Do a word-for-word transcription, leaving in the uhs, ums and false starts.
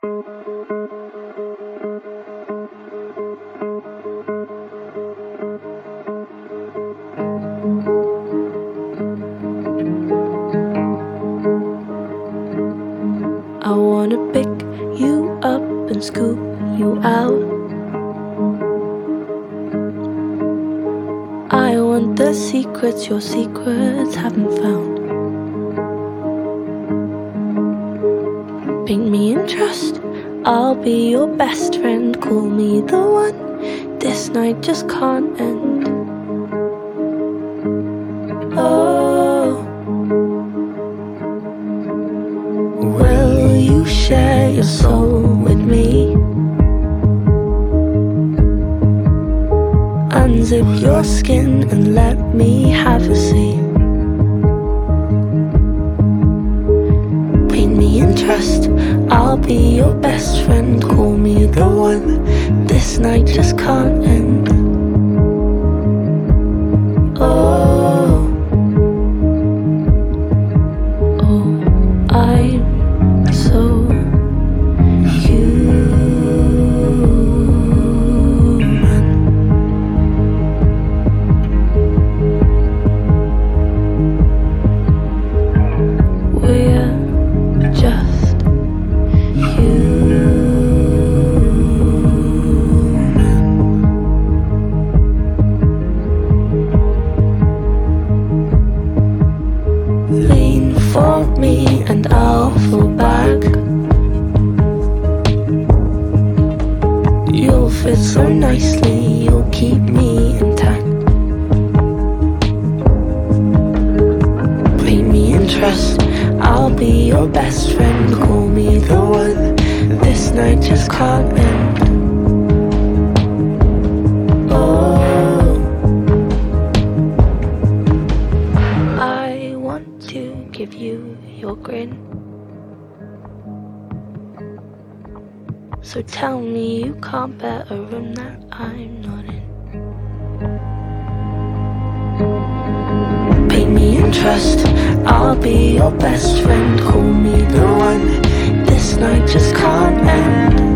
I wanna pick you up and scoop you out. I want the secrets your secrets haven't found. Paint me in trust, I'll be your best friend. Call me the one, this night just can't end. Oh, will you share your soul with me? Unzip your skin and let me have a seat. Paint me in trust, I'll be your best friend. Call me the one, this night just can't end. Oh, oh, I'm so human. We're just human. Lean for me and I'll fall back. You'll fit so nicely, you'll keep me intact. Paint me in trust, I'll be your best friend. Call me the one, this night just can't end. Oh, I want to give you your grin. So tell me you can't bear a room that I'm not in. Paint me in trust, I'll be your best friend. Call me the one, this night just can't end.